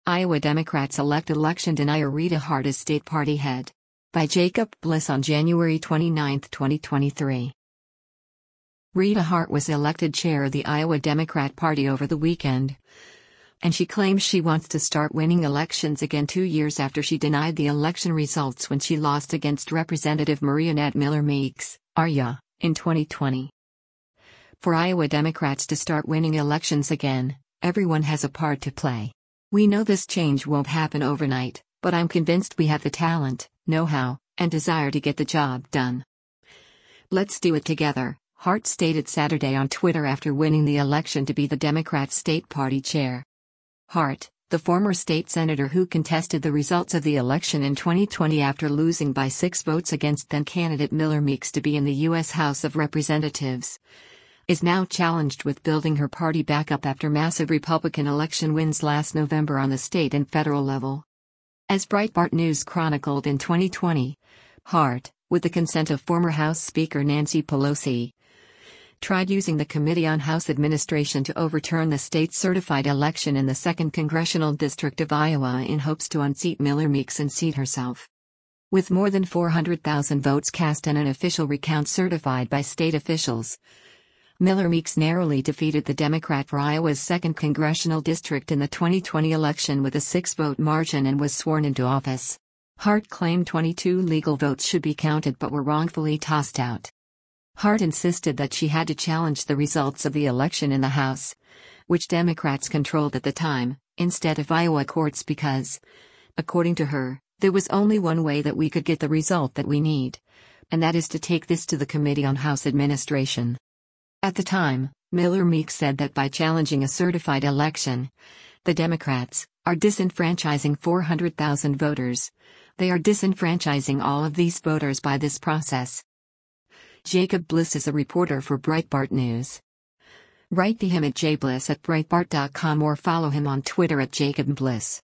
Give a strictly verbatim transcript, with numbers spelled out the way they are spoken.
Iowa Democrats elect election denier Rita Hart as state party head. By Jacob Bliss on January twenty-ninth, twenty twenty-three. Rita Hart was elected chair of the Iowa Democrat Party over the weekend, and she claims she wants to start winning elections again two years after she denied the election results when she lost against Representative Mariannette Miller Meeks, A R Y A, in twenty twenty. For Iowa Democrats to start winning elections again, everyone has a part to play. We know this change won't happen overnight, but I'm convinced we have the talent, know-how, and desire to get the job done. Let's do it together, Hart stated Saturday on Twitter after winning the election to be the Democrat state party chair. Hart, the former state senator who contested the results of the election in twenty twenty after losing by six votes against then-candidate Miller Meeks to be in the U S House of Representatives, is now challenged with building her party back up after massive Republican election wins last November on the state and federal level. As Breitbart News chronicled in twenty twenty, Hart, with the consent of former House Speaker Nancy Pelosi, tried using the Committee on House Administration to overturn the state's certified election in the second Congressional District of Iowa in hopes to unseat Miller Meeks and seat herself. With more than four hundred thousand votes cast and an official recount certified by state officials, Miller Meeks narrowly defeated the Democrat for Iowa's second Congressional District in the twenty twenty election with a six-vote margin and was sworn into office. Hart claimed twenty-two legal votes should be counted but were wrongfully tossed out. Hart insisted that she had to challenge the results of the election in the House, which Democrats controlled at the time, instead of Iowa courts because, according to her, there was only one way that we could get the result that we need, and that is to take this to the Committee on House Administration. At the time, Miller Meeks said that by challenging a certified election, the Democrats are disenfranchising four hundred thousand voters. They are disenfranchising all of these voters by this process. Jacob Bliss is a reporter for Breitbart News. Write to him at jbliss at breitbart dot com or follow him on Twitter at Jacob Bliss.